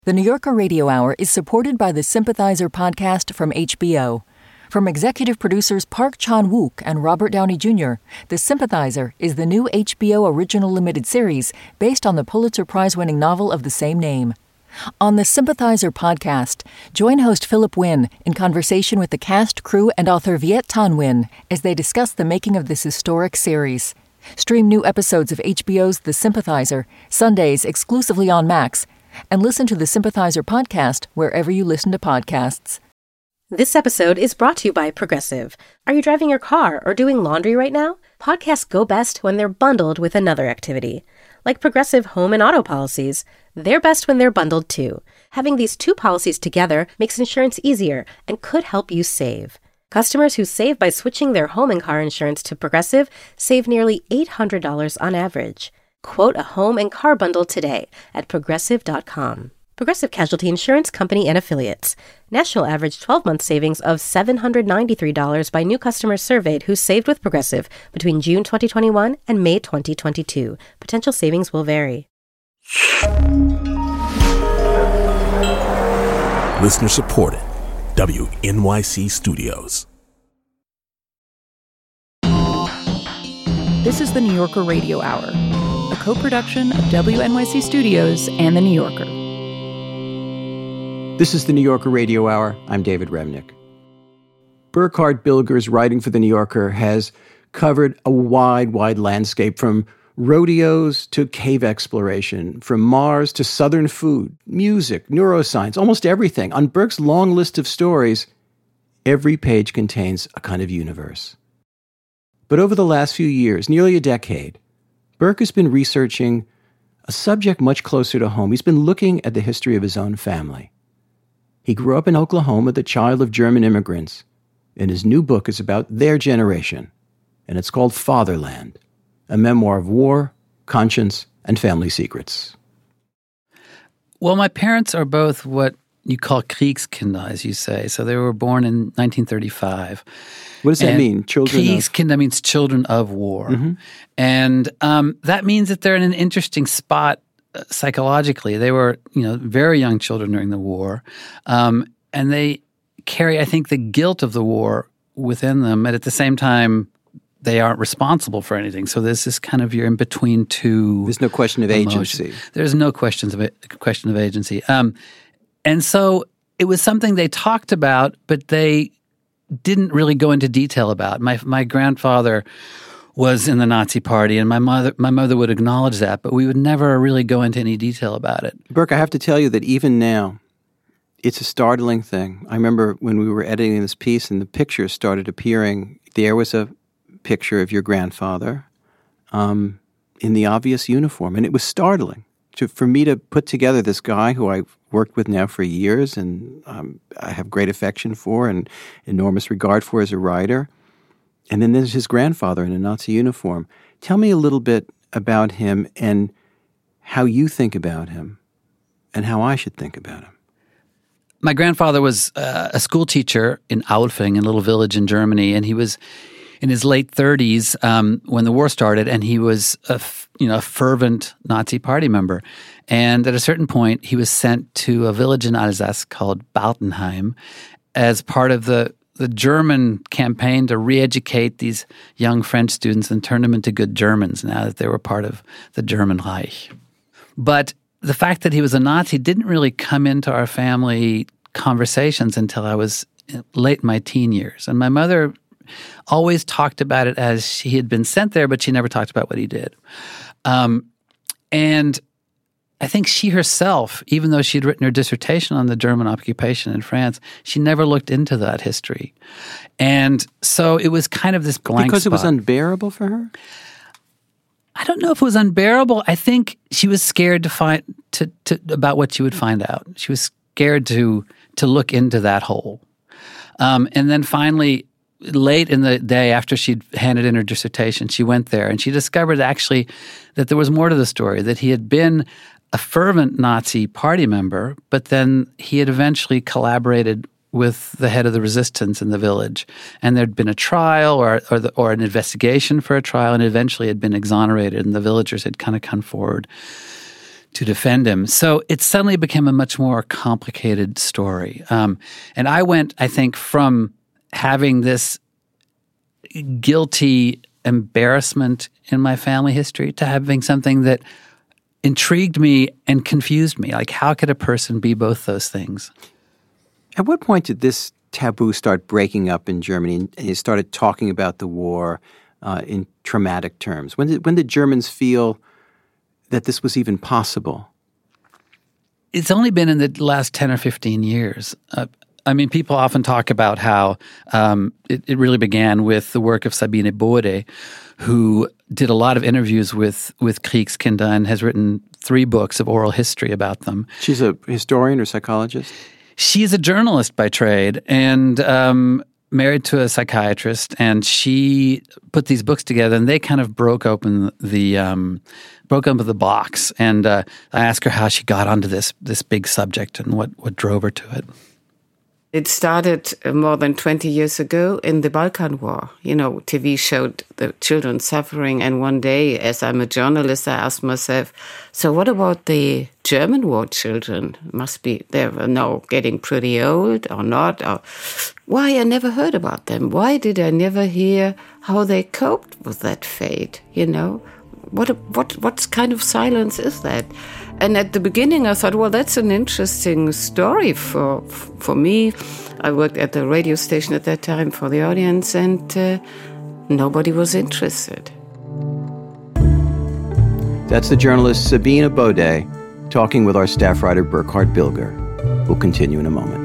The New Yorker Radio Hour is supported by the Sympathizer podcast from HBO. From executive producers Park Chan-wook and Robert Downey Jr., The Sympathizer is the new HBO original limited series based on the Pulitzer Prize-winning novel of the same name. On the Sympathizer podcast, join host Philip Wynn in conversation with the cast, crew, and author Viet Thanh Nguyen as they discuss the making of this historic series. Stream new episodes of HBO's The Sympathizer, Sundays exclusively on Max, and listen to the Sympathizer podcast wherever you listen to podcasts. This episode is brought to you by Progressive. Are you driving your car or doing laundry right now? Podcasts go best when they're bundled with another activity. Like Progressive home and auto policies, they're best when they're bundled too. Having these two policies together makes insurance easier and could help you save. Customers who save by switching their home and car insurance to Progressive save nearly $800 on average. Quote a home and car bundle today at Progressive.com. Progressive Casualty Insurance Company and Affiliates. National average 12-month savings of $793 by new customers surveyed who saved with Progressive between June 2021 and May 2022. Potential savings will vary. Listener supported. WNYC Studios. This is the New Yorker Radio Hour, a co-production of WNYC Studios and The New Yorker. This is the New Yorker Radio Hour. I'm David Remnick. Burkhard Bilger's writing for The New Yorker has covered a wide landscape, from rodeos to cave exploration, from Mars to Southern food, music, neuroscience, almost everything. On Burke's long list of stories, every page contains a kind of universe. But over the last few years, nearly a decade, Burke has been researching a subject much closer to home. He's been looking at the history of his own family. He grew up in Oklahoma, the child of German immigrants, and his new book is about their generation, and it's called Fatherland, a memoir of war, conscience, and family secrets. Well, my parents are both what you call Kriegskinder, as you say. So they were born in 1935. What does that mean? Kriegskinder means children of war. Mm-hmm. And that means that they're in an interesting spot psychologically. They were, very young children during the war. And they carry, I think, the guilt of the war within them. And at the same time, they aren't responsible for anything. So there's this kind of, you're in between two. There's no question of agency. There's no question of agency. And so it was something they talked about, but they didn't really go into detail about. My grandfather was in the Nazi Party, and my mother would acknowledge that, but we would never really go into any detail about it. Burke, I have to tell you that even now, it's a startling thing. I remember when we were editing this piece and the pictures started appearing, there was a picture of your grandfather in the obvious uniform, and it was startling for me to put together this guy who I've worked with now for years and I have great affection for and enormous regard for as a writer. And then there's his grandfather in a Nazi uniform. Tell me a little bit about him and how you think about him and how I should think about him. My grandfather was a school teacher in Aulfing, a little village in Germany, and he was in his late 30s when the war started, and he was a fervent Nazi Party member. And at a certain point, he was sent to a village in Alsace called Baltenheim as part of the German campaign to re-educate these young French students and turn them into good Germans now that they were part of the German Reich. But the fact that he was a Nazi didn't really come into our family conversations until I was late in my teen years. And my mother always talked about it as he had been sent there, but she never talked about what he did. And I think she herself, even though she had written her dissertation on the German occupation in France, she never looked into that history. And so it was kind of this blank Because spot. It was unbearable for her? I don't know if it was unbearable. I think she was scared to find about what she would find out. She was scared to look into that hole. And then finally, late in the day after she'd handed in her dissertation, she went there and she discovered actually that there was more to the story, that he had been a fervent Nazi Party member, but then he had eventually collaborated with the head of the resistance in the village. And there'd been a trial or an investigation for a trial, and eventually had been exonerated, and the villagers had kind of come forward defend him. So it suddenly became a much more complicated story. And I went, I think, from having this guilty embarrassment in my family history to having something that intrigued me and confused me. Like, how could a person be both those things? At what point did this taboo start breaking up in Germany and you started talking about the war in traumatic terms? When did Germans feel that this was even possible? It's only been in the last 10 or 15 years. I mean, people often talk about how it really began with the work of Sabine Bode, who did a lot of interviews with Kriegskinder and has written 3 books of oral history about them. She's a historian or psychologist? She's a journalist by trade and married to a psychiatrist, and she put these books together, and they kind of broke open the box. And I asked her how she got onto this big subject and what drove her to it. It started more than 20 years ago in the Balkan War. You know, TV showed the children suffering, and one day, as I'm a journalist, I asked myself, so what about the German war children? They were now getting pretty old or not? Or why I never heard about them? Why did I never hear how they coped with that fate, you know? What kind of silence is that? And at the beginning, I thought, well, that's an interesting story for me. I worked at the radio station at that time for the audience, and nobody was interested. That's the journalist Sabine Bode talking with our staff writer Burkhard Bilger. We'll continue in a moment.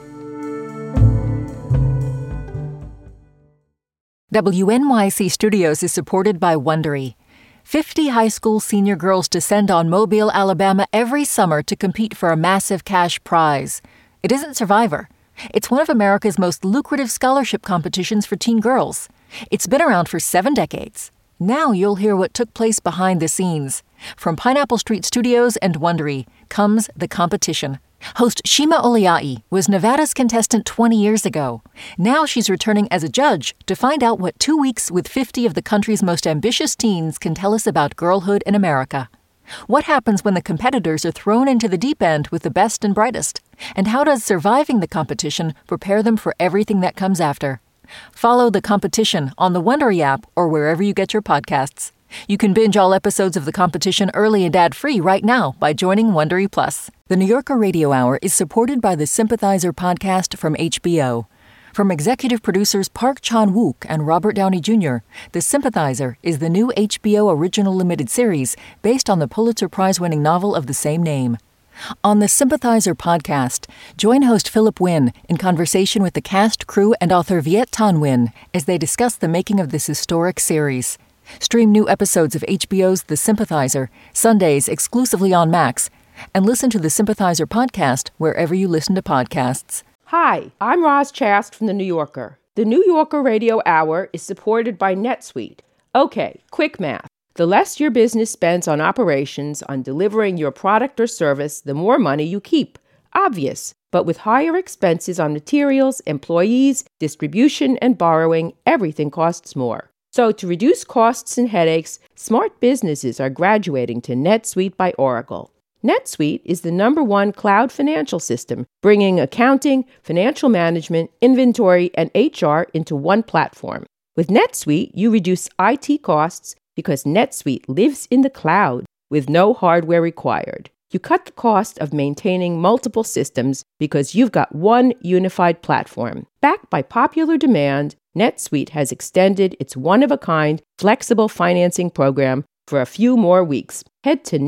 WNYC Studios is supported by Wondery. 50 high school senior girls descend on Mobile, Alabama every summer to compete for a massive cash prize. It isn't Survivor. It's one of America's most lucrative scholarship competitions for teen girls. It's been around for 7 decades. Now you'll hear what took place behind the scenes. From Pineapple Street Studios and Wondery comes The Competition. Host Shima Oliai was Nevada's contestant 20 years ago. Now she's returning as a judge to find out what 2 weeks with 50 of the country's most ambitious teens can tell us about girlhood in America. What happens when the competitors are thrown into the deep end with the best and brightest? And how does surviving the competition prepare them for everything that comes after? Follow The Competition on the Wondery app or wherever you get your podcasts. You can binge all episodes of The Competition early and ad-free right now by joining Wondery Plus. The New Yorker Radio Hour is supported by the Sympathizer podcast from HBO. From executive producers Park Chan-wook and Robert Downey Jr., The Sympathizer is the new HBO original limited series based on the Pulitzer Prize-winning novel of the same name. On the Sympathizer podcast, join host Philip Wynn in conversation with the cast, crew, and author Viet Thanh Nguyen as they discuss the making of this historic series. Stream new episodes of HBO's The Sympathizer, Sundays exclusively on Max, and listen to the Sympathizer podcast wherever you listen to podcasts. Hi, I'm Roz Chast from The New Yorker. The New Yorker Radio Hour is supported by NetSuite. Okay, quick math. The less your business spends on operations, on delivering your product or service, the more money you keep. Obvious. But with higher expenses on materials, employees, distribution, and borrowing, everything costs more. So to reduce costs and headaches, smart businesses are graduating to NetSuite by Oracle. NetSuite is the #1 cloud financial system, bringing accounting, financial management, inventory, and HR into one platform. With NetSuite, you reduce IT costs because NetSuite lives in the cloud with no hardware required. You cut the cost of maintaining multiple systems because you've got one unified platform. Backed by popular demand, NetSuite has extended its one-of-a-kind flexible financing program for a few more weeks. Head to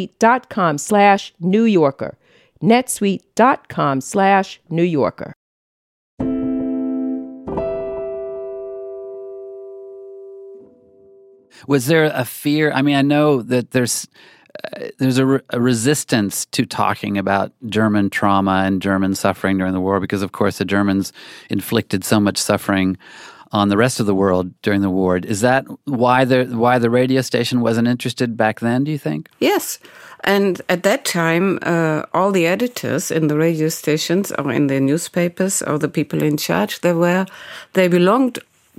netsuite.com/New Yorker. netsuite.com/New Yorker. Was there a fear? I mean, I know that there's a resistance to talking about German trauma and German suffering during the war because, of course, the Germans inflicted so much suffering on the rest of the world during the war. Is that why the radio station wasn't interested back then, do you think? Yes. And at that time, all the editors in the radio stations or in the newspapers or the people in charge, they belonged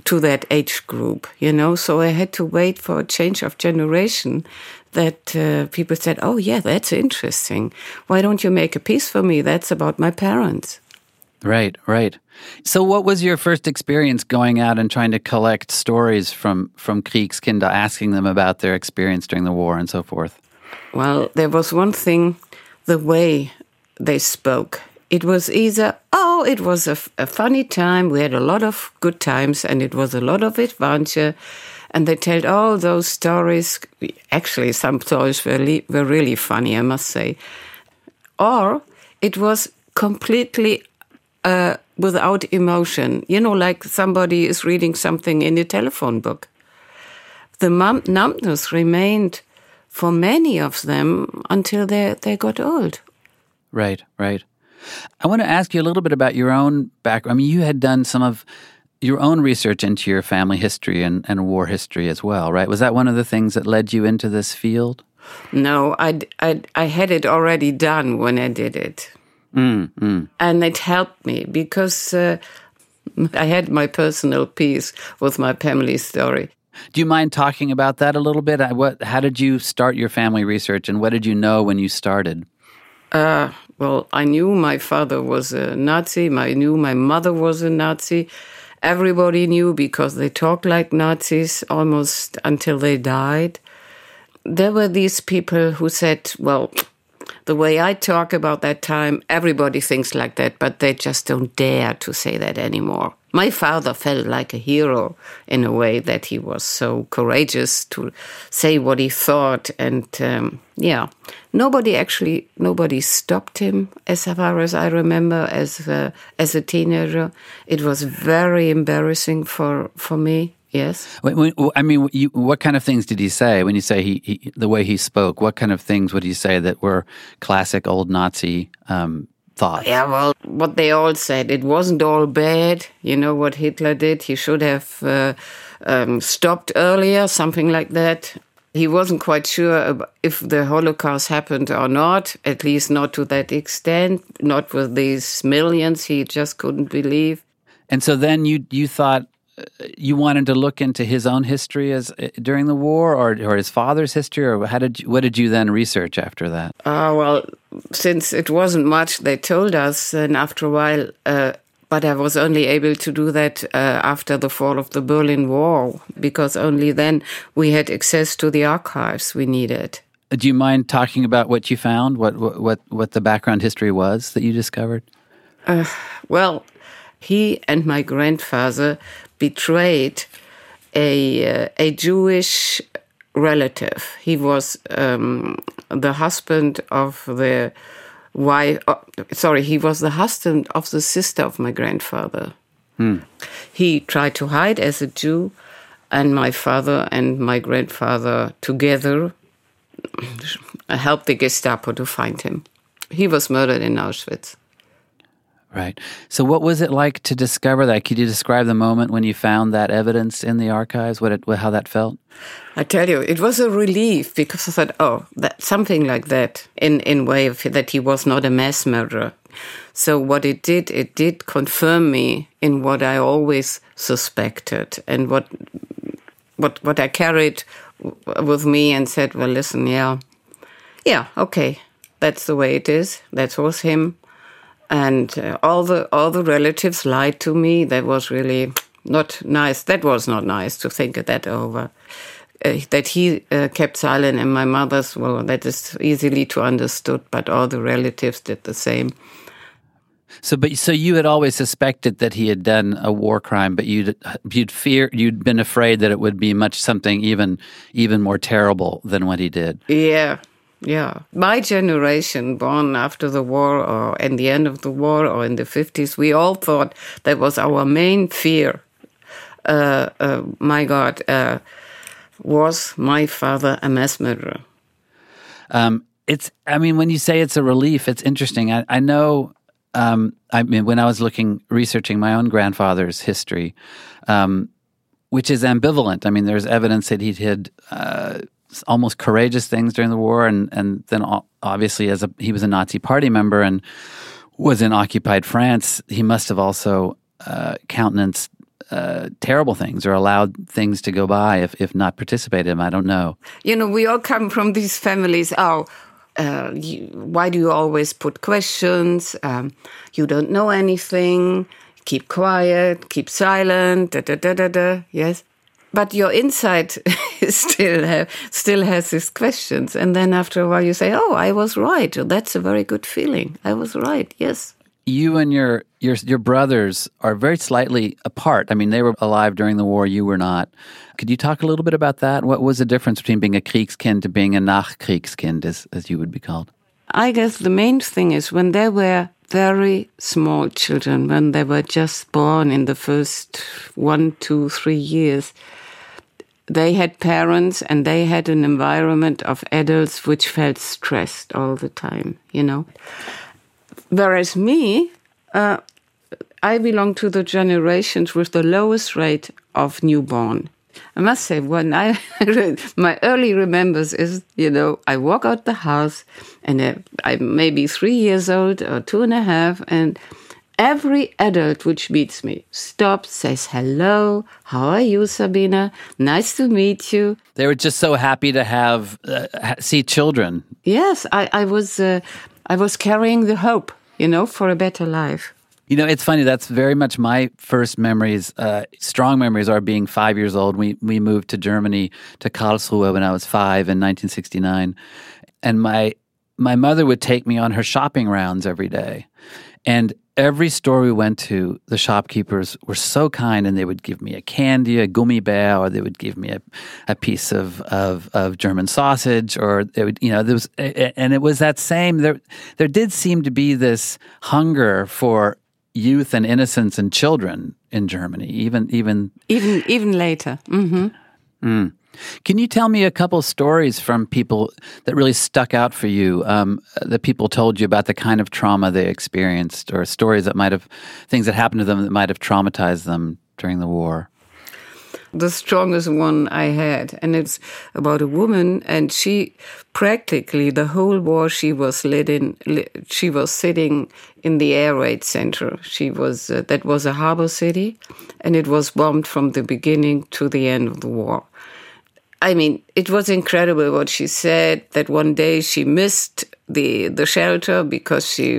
to that age group, So I had to wait for a change of generation that people said, oh, yeah, that's interesting. Why don't you make a piece for me? That's about my parents. Right, right. So what was your first experience going out and trying to collect stories from Kriegskinder, asking them about their experience during the war and so forth? Well, there was one thing, the way they spoke. It was either, it was a funny time, we had a lot of good times, and it was a lot of adventure, and they told all those stories. Actually, some stories were really funny, I must say. Or it was completely without emotion, like somebody is reading something in a telephone book. The numbness remained for many of them until they got old. Right, right. I want to ask you a little bit about your own background. I mean, you had done some of your own research into your family history and war history as well, right? Was that one of the things that led you into this field? No, I had it already done when I did it. And it helped me because I had my personal piece with my family story. Do you mind talking about that a little bit? How did you start your family research, and what did you know when you started? Well, I knew my father was a Nazi. I knew my mother was a Nazi. Everybody knew because they talked like Nazis almost until they died. There were these people who said, well, the way I talk about that time, everybody thinks like that, but they just don't dare to say that anymore. My father felt like a hero in a way that he was so courageous to say what he thought. And nobody stopped him as far as I remember as a teenager. It was very embarrassing for me. Yes. I mean, what kind of things did he say when you say the way he spoke? What kind of things would you say that were classic old Nazi thoughts? Yeah, well, what they all said, it wasn't all bad. You know what Hitler did? He should have stopped earlier, something like that. He wasn't quite sure if the Holocaust happened or not, at least not to that extent, not with these millions he just couldn't believe. And so then you thought you wanted to look into his own history during the war, or his father's history, or what did you then research after that? Well, since it wasn't much they told us, and after a while, but I was only able to do that after the fall of the Berlin Wall, because only then we had access to the archives we needed. Do you mind talking about what you found, what the background history was that you discovered? Well, he and my grandfather betrayed a Jewish relative. He was the husband of the wife. He was the husband of the sister of my grandfather. He tried to hide as a Jew, and my father and my grandfather together helped the Gestapo to find him. He was murdered in Auschwitz. Right. So what was it like to discover that? Could you describe the moment when you found that evidence in the archives, how that felt? I tell you, it was a relief, because I thought, something like that, in way of that he was not a mass murderer. So what it did confirm me in what I always suspected, and what I carried with me and said, well, listen, yeah, okay, that's the way it is. That was him. And all the relatives lied to me. That was really not nice. That was not nice to think of that over. That he kept silent, and my mother's, well, that is easily to understood, but all the relatives did the same. So you had always suspected that he had done a war crime, but you'd been afraid that it would be something even more terrible than what he did. Yeah. My generation, born after the war or in the end of the war or in the 50s, we all thought that was our main fear. My God, was my father a mass murderer? When you say it's a relief, it's interesting. I know, when I was researching my own grandfather's history, which is ambivalent. I mean, there's evidence that he did almost courageous things during the war, and then obviously he was a Nazi party member and was in occupied France, he must have also countenanced terrible things or allowed things to go by if not participated in them. I don't know. We all come from these families. Why do you always put questions? You don't know anything. Keep quiet. Keep silent. Yes. But your inside still has these questions. And then after a while you say, oh, I was right. That's a very good feeling. I was right. Yes. You and your brothers are very slightly apart. I mean, they were alive during the war. You were not. Could you talk a little bit about that? What was the difference between being a Kriegskind to being a Nachkriegskind, as you would be called? I guess the main thing is when they were very small children, when they were just born in the first 1, 2, 3 years, they had parents and they had an environment of adults which felt stressed all the time, Whereas me, I belong to the generations with the lowest rate of newborn. I must say, when my early remembers is, I walk out the house and I'm maybe 3 years old or 2.5, and every adult which meets me stops, says hello, how are you, Sabina? Nice to meet you. They were just so happy to see children. Yes, I was carrying the hope, for a better life. It's funny. That's very much my first memories. Strong memories are being 5 years old. We moved to Germany, to Karlsruhe when I was 5 in 1969. And my mother would take me on her shopping rounds every day. And every store we went to, the shopkeepers were so kind, and they would give me a candy, a Gummibär, or they would give me a piece of German sausage, or they would, there was, and it was that same. There did seem to be this hunger for youth and innocence and children in Germany, even later. Mm-hmm. Mm. Can you tell me a couple stories from people that really stuck out for you, that people told you about the kind of trauma they experienced, or stories things that happened to them that might have traumatized them during the war? The strongest one I had, and it's about a woman, and she practically the whole war she was sitting in the air raid center. That was a harbor city, and it was bombed from the beginning to the end of the war. I mean, it was incredible what she said, that one day she missed the shelter because she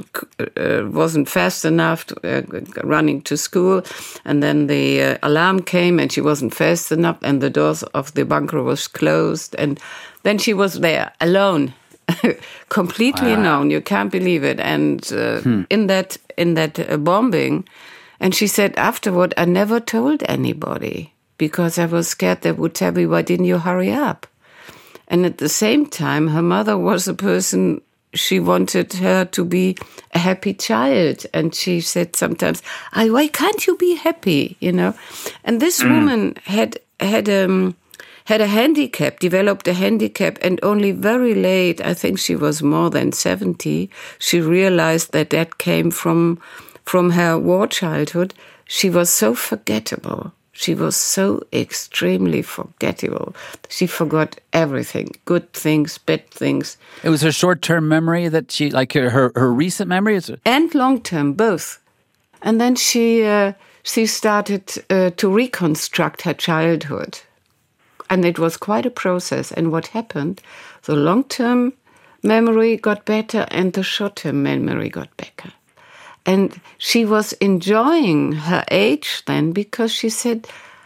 wasn't fast enough running to school, and then the alarm came and she wasn't fast enough, and the doors of the bunker was closed, and then she was there alone, completely alone. You can't believe it. And in that bombing, and she said afterward, I never told anybody, because I was scared they would tell me, why didn't you hurry up? And at the same time, her mother was a person, she wanted her to be a happy child. And she said sometimes, why can't you be happy, And this woman had a handicap, developed a handicap, and only very late, I think she was more than 70, she realized that came from her war childhood. She was so forgettable. She was so extremely forgettable. She forgot everything, good things, bad things. It was her short-term memory that she, like her recent memory? And long-term, both. And then she started to reconstruct her childhood. And it was quite a process. And what happened, the long-term memory got better and the short-term memory got better. And she was enjoying her age then, because she said,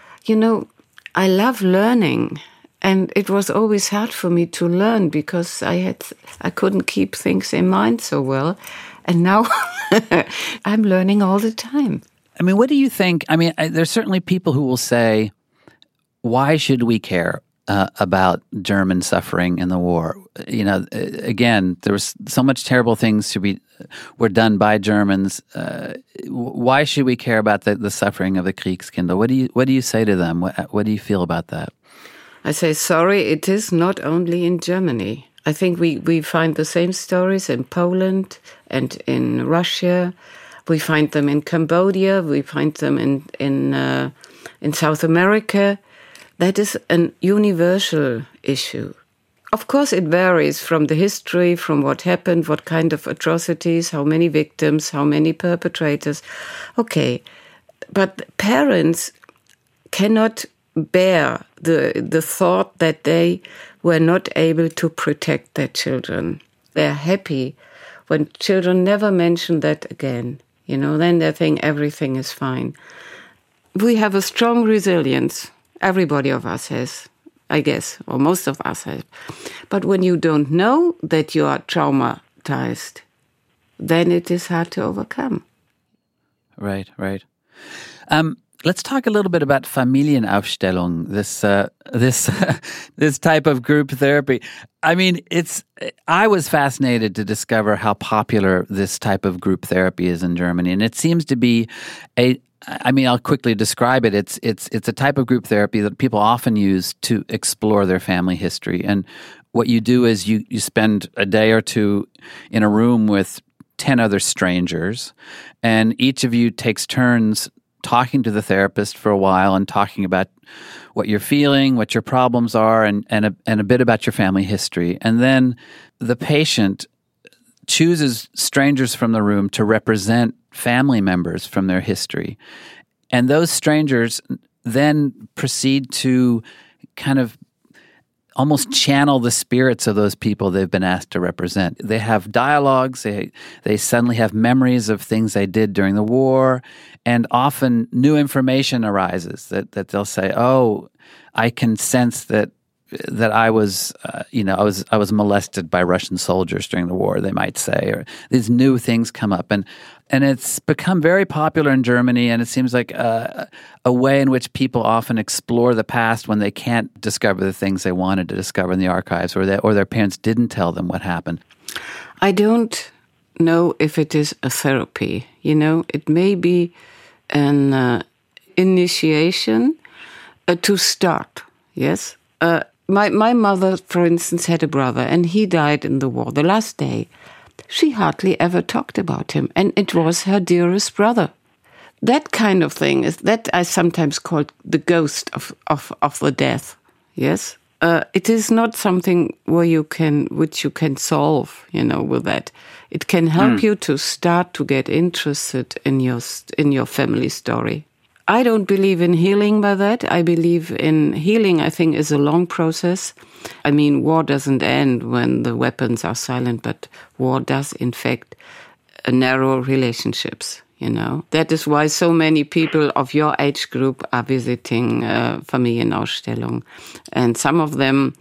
I love learning. And it was always hard for me to learn because I couldn't keep things in mind so well. And now I'm learning all the time. I mean, what do you think? I mean, there's certainly people who will say, why should we care about German suffering in the war? Again, there was so much terrible things were done by Germans. Why should we care about the suffering of the Kriegskinder? What do you say to them? What do you feel about that? I say, sorry, it is not only in Germany. I think we find the same stories in Poland and in Russia. We find them in Cambodia. We find them in South America. That is an universal issue. Of course, it varies from the history, from what happened, what kind of atrocities, how many victims, how many perpetrators. Okay, But parents cannot bear the thought that they were not able to protect their children. They're happy when children never mention that again. Then they think everything is fine. We have a strong resilience. Everybody of us has, I guess, or most of us have. But when you don't know that you are traumatized, then it is hard to overcome. Right. Let's talk a little bit about Familienaufstellung, this type of group therapy. I mean, I was fascinated to discover how popular this type of group therapy is in Germany, and it seems to be I'll quickly describe it. It's a type of group therapy that people often use to explore their family history. And what you do is you spend a day or two in a room with 10 other strangers, and each of you takes turns talking to the therapist for a while and talking about what you're feeling, what your problems are, and a bit about your family history. And then the patient chooses strangers from the room to represent family members from their history. And those strangers then proceed to kind of almost channel the spirits of those people they've been asked to represent. They have dialogues, they suddenly have memories of things they did during the war, and often new information arises that they'll say, oh, I can sense that I was molested by Russian soldiers during the war, they might say, or these new things come up. And it's become very popular in Germany, and it seems like a way in which people often explore the past when they can't discover the things they wanted to discover in the archives, or their parents didn't tell them what happened. I don't know if it is a therapy. It may be an initiation to start, yes? My mother, for instance, had a brother, and he died in the war. The last day, she hardly ever talked about him, and it was her dearest brother. That kind of thing is that I sometimes call the ghost of the death. Yes, it is not something which you can solve. With that, it can help you to start to get interested in your family story. I don't believe in healing by that. I believe in healing, I think, is a long process. I mean, war doesn't end when the weapons are silent, but war does infect narrow relationships, That is why so many people of your age group are visiting Familienaufstellung. And some of them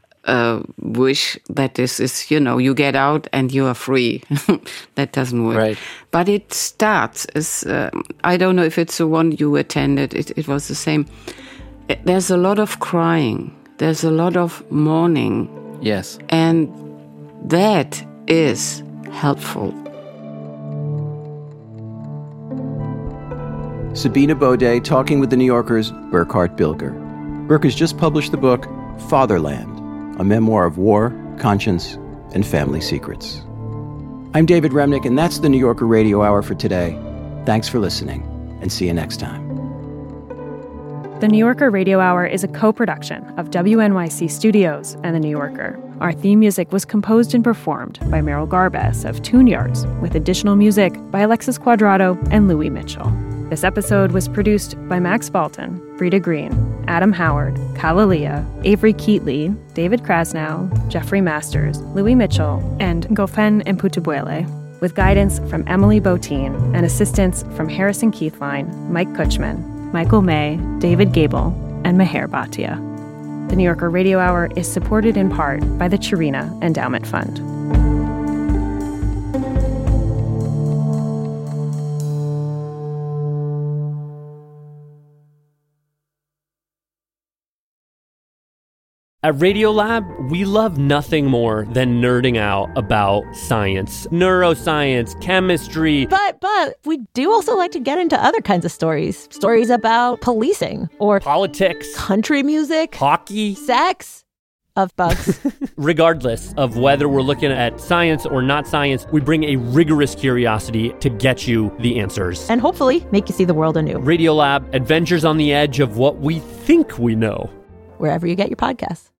wish that this is, you get out and you are free. That doesn't work. Right. But it starts as, I don't know if it's the one you attended, it was the same. There's a lot of crying. There's a lot of mourning. Yes. And that is helpful. Sabine Baudet talking with the New Yorker's Burkhard Bilger. Burke has just published the book Fatherland, a memoir of war, conscience, and family secrets. I'm David Remnick, and that's the New Yorker Radio Hour for today. Thanks for listening, and see you next time. The New Yorker Radio Hour is a co-production of WNYC Studios and The New Yorker. Our theme music was composed and performed by Merrill Garbes of Tune Yards, with additional music by Alexis Quadrado and Louis Mitchell. This episode was produced by Max Balton, Frida Green, Adam Howard, Kalalia, Avery Keatley, David Krasnow, Jeffrey Masters, Louis Mitchell, and Gofen Mputubuele, with guidance from Emily Botine and assistance from Harrison Keithline, Mike Kutchman, Michael May, David Gable, and Meher Bhatia. The New Yorker Radio Hour is supported in part by the Chirina Endowment Fund. At Radiolab, we love nothing more than nerding out about science, neuroscience, chemistry. But we do also like to get into other kinds of stories. Stories about policing or politics, country music, hockey, sex, of bugs. Regardless of whether we're looking at science or not science, we bring a rigorous curiosity to get you the answers. And hopefully make you see the world anew. Radiolab, adventures on the edge of what we think we know. Wherever you get your podcasts.